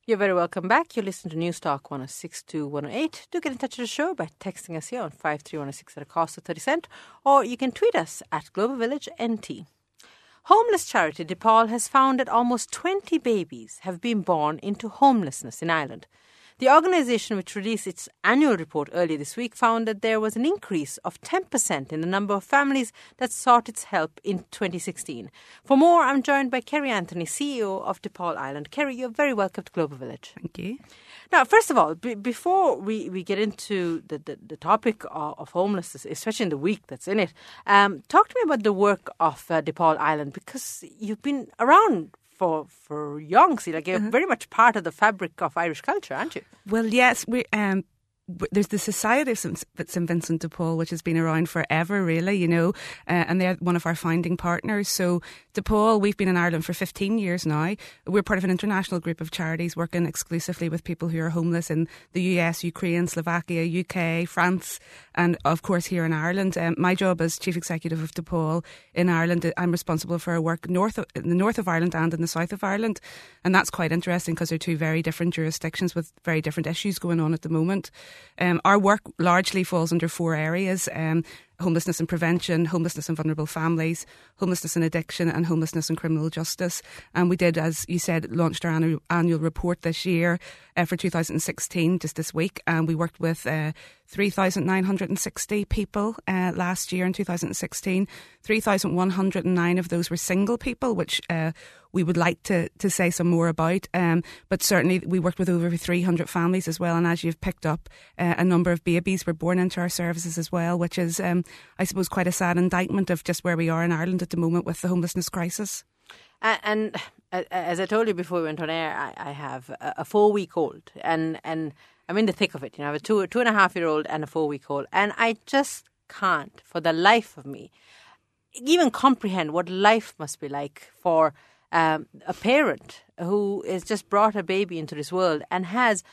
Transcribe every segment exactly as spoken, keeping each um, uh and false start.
You're very welcome back. You listen to News Talk one oh six to one oh eight. Do get in touch with the show by texting us here on five three one oh six at a cost of thirty cents, or you can tweet us at Global Village N T. Homeless charity DePaul has found that almost twenty babies have been born into homelessness in Ireland. The organisation, which released its annual report earlier this week, found that there was an increase of ten percent in the number of families that sought its help in twenty sixteen. For more, I'm joined by Kerry Anthony, C E O of DePaul Ireland. Kerry, you're very welcome to Global Village. Thank you. Now, first of all, b- before we, we get into the, the, the topic of, of homelessness, especially in the week that's in it, um, talk to me about the work of uh, DePaul Ireland, because you've been around for for young, see, like you're uh-huh. very much part of the fabric of Irish culture, aren't you? Well, yes, we um. There's the Society of Saint Vincent de Paul, which has been around forever, really, you know, uh, and they're one of our founding partners. So de Paul, we've been in Ireland for fifteen years now. We're part of an international group of charities working exclusively with people who are homeless in the U S, Ukraine, Slovakia, U K, France, and of course here in Ireland. Um, my job as Chief Executive of de Paul in Ireland, I'm responsible for our work north of, in the north of Ireland and in the south of Ireland. And that's quite interesting because they're two very different jurisdictions with very different issues going on at the moment. Um, our work largely falls under four areas: um, homelessness and prevention, homelessness and vulnerable families, homelessness and addiction, and homelessness and criminal justice. And we did, as you said, launched our annual, annual report this year uh, for two thousand sixteen, just this week. And we worked with uh, three thousand nine hundred sixty people uh, last year in two thousand sixteen. three thousand one hundred nine of those were single people, which uh, we would like to, to say some more about. Um, but certainly we worked with over three hundred families as well. And as you've picked up, uh, a number of babies were born into our services as well, which is, um, I suppose, quite a sad indictment of just where we are in Ireland at the moment with the homelessness crisis. Uh, and uh, as I told you before we went on air, I, I have a, a four-week-old, and, and I'm in the thick of it. You know, I have a two, two and a half year old and a four-week-old, and I just can't, for the life of me, even comprehend what life must be like for um, a parent who has just brought a baby into this world and has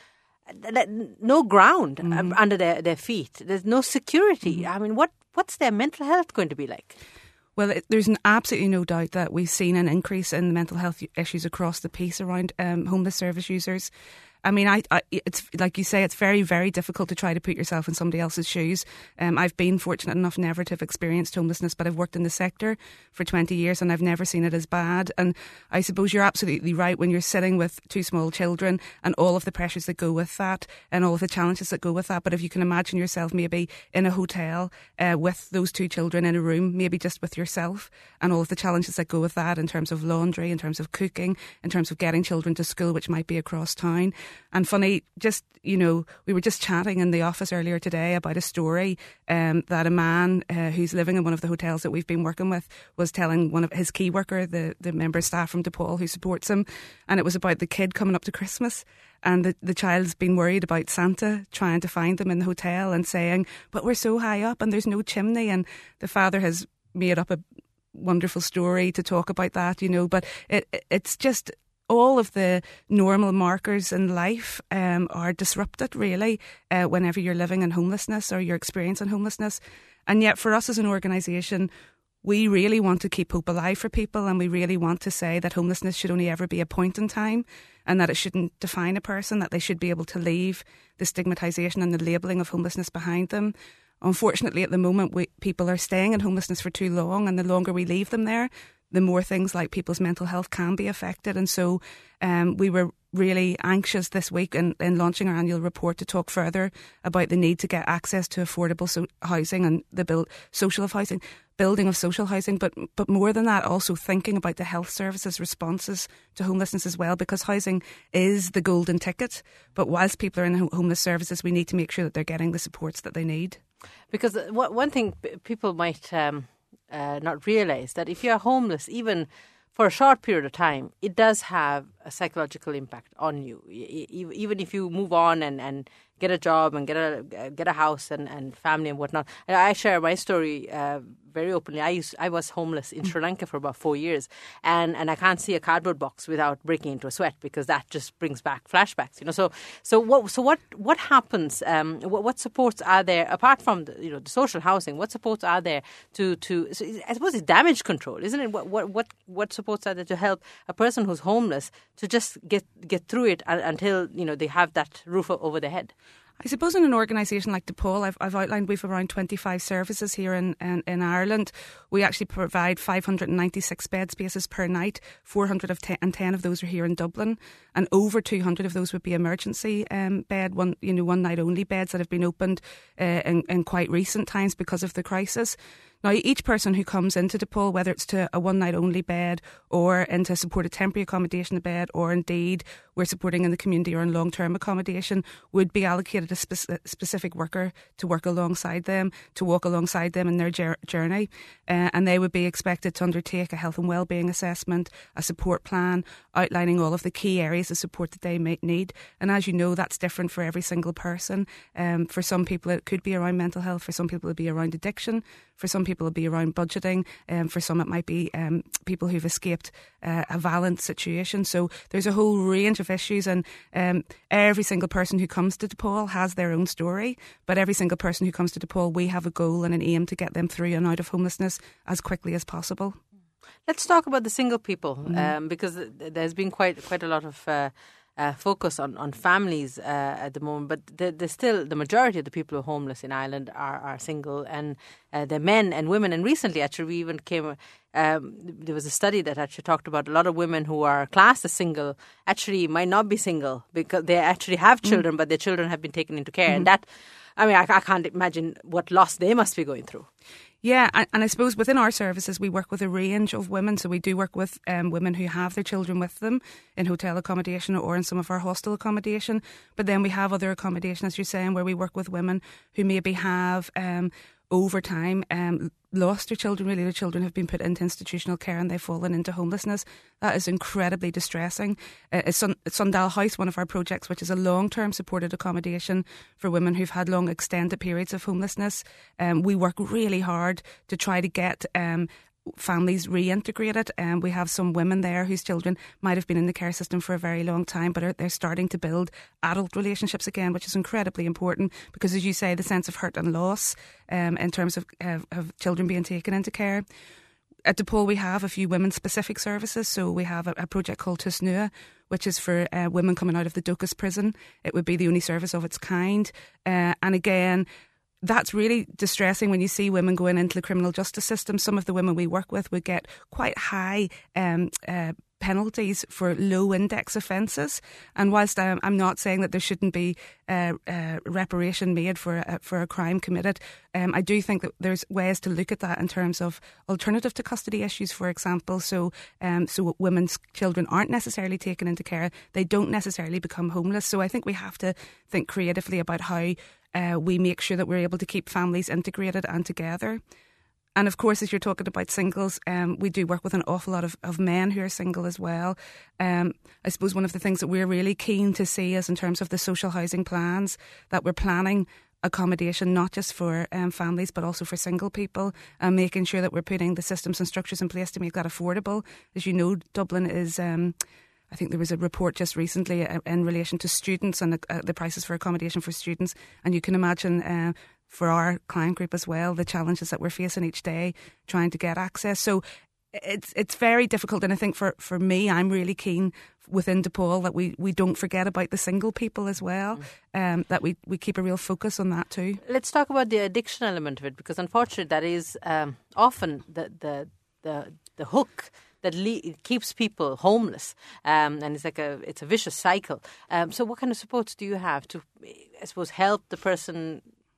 no ground mm-hmm. under their, their feet. There's no security. Mm-hmm. I mean, what what's their mental health going to be like? Well, it, there's an absolutely no doubt that we've seen an increase in mental health issues across the piece around um, homeless service users. I mean, I, I, it's like you say, it's very, very difficult to try to put yourself in somebody else's shoes. Um, I've been fortunate enough never to have experienced homelessness, but I've worked in the sector for twenty years and I've never seen it as bad. And I suppose you're absolutely right when you're sitting with two small children and all of the pressures that go with that and all of the challenges that go with that. But if you can imagine yourself maybe in a hotel uh, with those two children in a room, maybe just with yourself, and all of the challenges that go with that in terms of laundry, in terms of cooking, in terms of getting children to school, which might be across town. And funny, just, you know, we were just chatting in the office earlier today about a story um, that a man uh, who's living in one of the hotels that we've been working with was telling one of his key worker, the, the member of staff from DePaul who supports him, and it was about the kid coming up to Christmas. And the, the child's been worried about Santa trying to find them in the hotel and saying, but we're so high up and there's no chimney. And the father has made up a wonderful story to talk about that, you know, but it, it's just all of the normal markers in life um, are disrupted, really, uh, whenever you're living in homelessness or you're experiencing homelessness. And yet for us as an organisation, we really want to keep hope alive for people, and we really want to say that homelessness should only ever be a point in time and that it shouldn't define a person, that they should be able to leave the stigmatisation and the labelling of homelessness behind them. Unfortunately, at the moment, we, people are staying in homelessness for too long, and the longer we leave them there, the more things like people's mental health can be affected. And so um, we were really anxious this week in, in launching our annual report to talk further about the need to get access to affordable so- housing and the build social of housing, building of social housing, but but more than that, also thinking about the health services responses to homelessness as well, because housing is the golden ticket. But whilst people are in homeless services, we need to make sure that they're getting the supports that they need. Because one thing people might um, uh, not realise, that if you're homeless, even for a short period of time, it does have a psychological impact on you. Even if you move on and, and get a job and get a get a house and, and family and whatnot. I share my story uh, very openly. I used I was homeless in Sri Lanka for about four years, and, and I can't see a cardboard box without breaking into a sweat, because that just brings back flashbacks. You know, so so what so what what happens? Um, what, what supports are there apart from the, you know the social housing? What supports are there to to? So I suppose it's damage control, isn't it? What what what what supports are there to help a person who's homeless to just get get through it until, you know, they have that roof over their head? I suppose in an organisation like DePaul, I've, I've outlined we've around twenty-five services here in, in, in Ireland. We actually provide five hundred ninety-six bed spaces per night. four hundred ten of those are here in Dublin, and over two hundred of those would be emergency um, bed, one you know one night only beds that have been opened uh, in, in quite recent times because of the crisis. Now, each person who comes into DePaul, whether it's to a one-night-only bed or into supported temporary accommodation bed, or indeed we're supporting in the community or in long-term accommodation, would be allocated a spe- specific worker to work alongside them, to walk alongside them in their ger- journey. Uh, and they would be expected to undertake a health and wellbeing assessment, a support plan, outlining all of the key areas of support that they might need. And as you know, that's different for every single person. Um, for some people, it could be around mental health. For some people, it would be around addiction. For some people, it'll be around budgeting. Um, for some, it might be um, people who've escaped uh, a violent situation. So there's a whole range of issues, and um, every single person who comes to DePaul has their own story. But every single person who comes to DePaul, we have a goal and an aim to get them through and out of homelessness as quickly as possible. Let's talk about the single people, Mm-hmm. um, because there's been quite quite a lot of uh, uh, focus on, on families uh, at the moment. But there, there's still the majority of the people who are homeless in Ireland are, are single, and uh, they're men and women. And recently, actually, we even came. Um, there was a study that actually talked about a lot of women who are classed as single actually might not be single because they actually have children, mm. but their children have been taken into care, mm-hmm. and that. I mean, I, I can't imagine what loss they must be going through. Yeah, and, and I suppose within our services we work with a range of women. So we do work with um, women who have their children with them in hotel accommodation or in some of our hostel accommodation. But then we have other accommodation, as you're saying, where we work with women who maybe have um, over time um, lost their children. Really, their children have been put into institutional care and they've fallen into homelessness. That is incredibly distressing. Uh, it's Sun- Sundal House, one of our projects, which is a long-term supported accommodation for women who've had long extended periods of homelessness. Um, we work really hard to try to get um, families reintegrated, and we have some women there whose children might have been in the care system for a very long time, but are, they're starting to build adult relationships again, which is incredibly important because, as you say, the sense of hurt and loss um, in terms of, uh, of children being taken into care. At DePaul, we have a few women-specific services. So we have a, a project called Tusnua, which is for uh, women coming out of the Duchess prison. It would be the only service of its kind. Uh, and again, that's really distressing when you see women going into the criminal justice system. Some of the women we work with would get quite high um, uh, penalties for low index offences. And whilst I'm, I'm not saying that there shouldn't be uh, uh, reparation made for a, for a crime committed, um, I do think that there's ways to look at that in terms of alternative to custody issues, for example. So, um, so women's children aren't necessarily taken into care. They don't necessarily become homeless. So I think we have to think creatively about how Uh, we make sure that we're able to keep families integrated and together. And of course, as you're talking about singles, um, we do work with an awful lot of, of men who are single as well. Um, I suppose one of the things that we're really keen to see is in terms of the social housing plans, that we're planning accommodation not just for um, families but also for single people, and making sure that we're putting the systems and structures in place to make that affordable. As you know, Dublin is... Um, I think there was a report just recently in relation to students and the, uh, the prices for accommodation for students. And you can imagine uh, for our client group as well, the challenges that we're facing each day trying to get access. So it's it's very difficult. And I think for, for me, I'm really keen within DePaul that we, we don't forget about the single people as well, mm. um, that we, we keep a real focus on that too. Let's talk about the addiction element of it, because unfortunately that is um, often the, the, the, the hook that le- keeps people homeless, um, and it's like a it's a vicious cycle. Um, so, what kind of supports do you have to, I suppose, help the person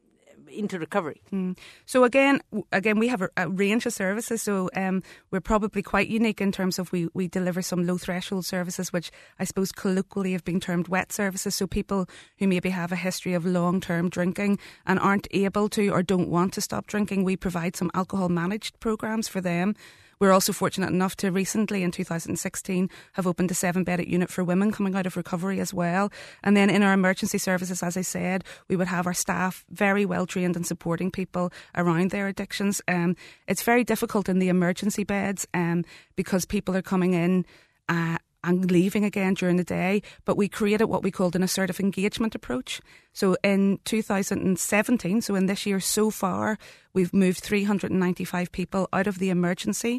into recovery? Mm. So again, again, we have a, a range of services. So um, we're probably quite unique in terms of we we deliver some low threshold services, which I suppose colloquially have been termed wet services. So people who maybe have a history of long term drinking and aren't able to or don't want to stop drinking, we provide some alcohol managed programs for them. We're also fortunate enough to recently, in two thousand sixteen, have opened a seven-bedded unit for women coming out of recovery as well. And then in our emergency services, as I said, we would have our staff very well trained in supporting people around their addictions. Um, it's very difficult in the emergency beds um, because people are coming in uh, and leaving again during the day, but we created what we called an assertive engagement approach. So in two thousand seventeen, so in this year so far, we've moved three hundred ninety-five people out of the emergency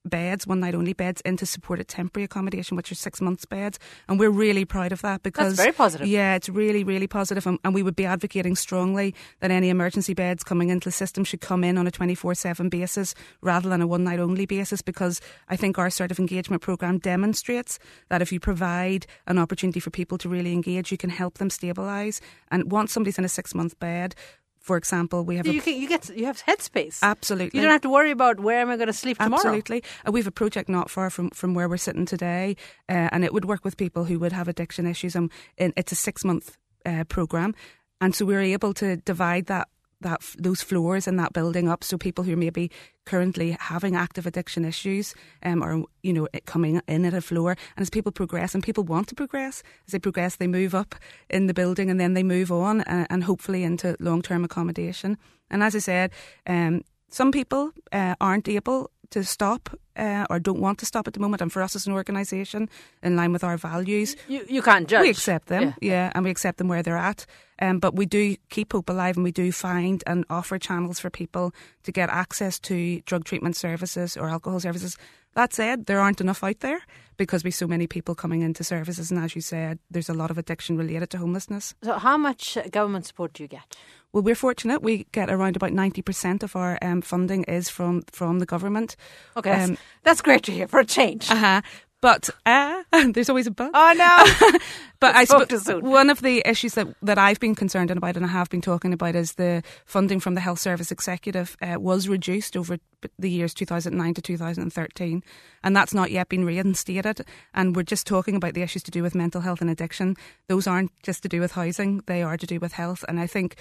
beds, one night only beds, into supported temporary accommodation, which are six months beds. And we're really proud of that because... That's very positive. Yeah, it's really, really positive. And, and we would be advocating strongly that any emergency beds coming into the system should come in on a twenty-four seven basis rather than a one night only basis, because I think our sort of engagement programme demonstrates that if you provide an opportunity for people to really engage, you can help them stabilise. And once somebody's in a six month bed, for example, we have you, a, can, you get you have headspace. Absolutely. You don't have to worry about where am I going to sleep tomorrow. Absolutely. Uh, we have a project not far from, from where we're sitting today, uh, and it would work with people who would have addiction issues. And um, it's a six month uh, programme, and so we're able to divide that that those floors in that building up, so people who may be currently having active addiction issues um, or, you know, coming in at a floor, and as people progress, and people want to progress, as they progress they move up in the building and then they move on uh, and hopefully into long-term accommodation. And as I said, um, some people uh, aren't able to stop uh, or don't want to stop at the moment, and for us as an organisation, in line with our values, you, you can't judge. We accept them, yeah. yeah, and we accept them where they're at. Um, but we do keep hope alive, and we do find and offer channels for people to get access to drug treatment services or alcohol services. That said, there aren't enough out there because we have so many people coming into services, and as you said, there's a lot of addiction related to homelessness. So how much government support do you get? Well, we're fortunate. We get around about ninety percent of our um, funding is from, from the government. Okay, um, that's, that's great to hear, for a change. Uh-huh. But uh, there's always a but. Oh, no. But I suppose one of the issues that, that I've been concerned about and I have been talking about is the funding from the Health Service Executive uh, was reduced over the years two thousand nine to two thousand thirteen, and that's not yet been reinstated. And we're just talking about the issues to do with mental health and addiction. Those aren't just to do with housing, they are to do with health. And I think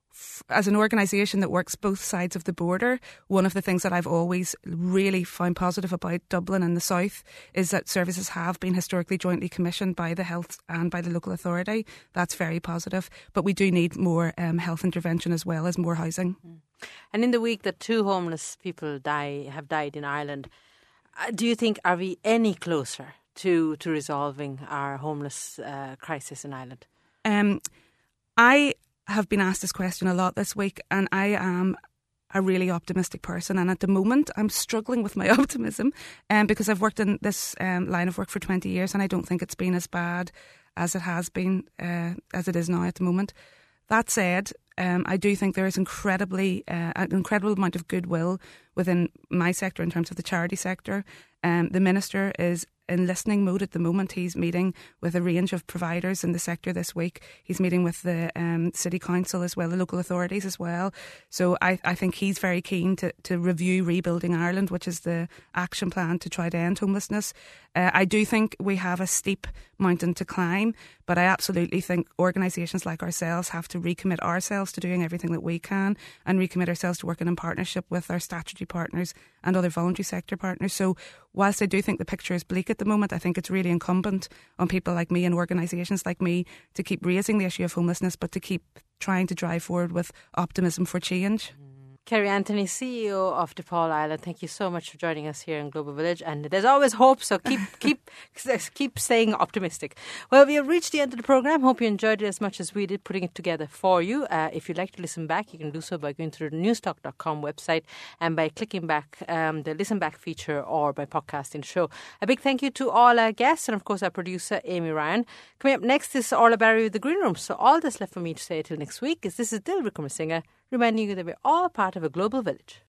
as an organisation that works both sides of the border, one of the things that I've always really found positive about Dublin and the South is that services have been historically jointly commissioned by the health and by the local authority. That's very positive. But we do need more um, health intervention as well as more housing. And in the week that two homeless people die have died in Ireland, do you think, are we any closer to, to resolving our homeless uh, crisis in Ireland? Um, I... have been asked this question a lot this week, and I am a really optimistic person, and at the moment I'm struggling with my optimism um, because I've worked in this um, line of work for twenty years and I don't think it's been as bad as it has been uh, as it is now at the moment. That said, um, I do think there is incredibly uh, an incredible amount of goodwill within my sector in terms of the charity sector. Um, the Minister is in listening mode at the moment. He's meeting with a range of providers in the sector this week. He's meeting with the um, City Council as well, the local authorities as well. So I, I think he's very keen to, to review Rebuilding Ireland, which is the action plan to try to end homelessness. Uh, I do think we have a steep mountain to climb, but I absolutely think organisations like ourselves have to recommit ourselves to doing everything that we can and recommit ourselves to working in partnership with our statutory partners and other voluntary sector partners. So whilst I do think the picture is bleak at the moment, I think it's really incumbent on people like me and organisations like me to keep raising the issue of homelessness, but to keep trying to drive forward with optimism for change. Kerry Anthony, C E O of DePaul Ireland, thank you so much for joining us here in Global Village. And there's always hope, so keep keep keep staying optimistic. Well, we have reached the end of the programme. Hope you enjoyed it as much as we did putting it together for you. Uh, if you'd like to listen back, you can do so by going through the newstalk dot com website and by clicking back um, the Listen Back feature or by podcasting the show. A big thank you to all our guests and, of course, our producer, Amy Ryan. Coming up next is Orla Barry with The Green Room. So all that's left for me to say till next week is this is Dil Wickramasinghe, reminding you that we're all part of a global village.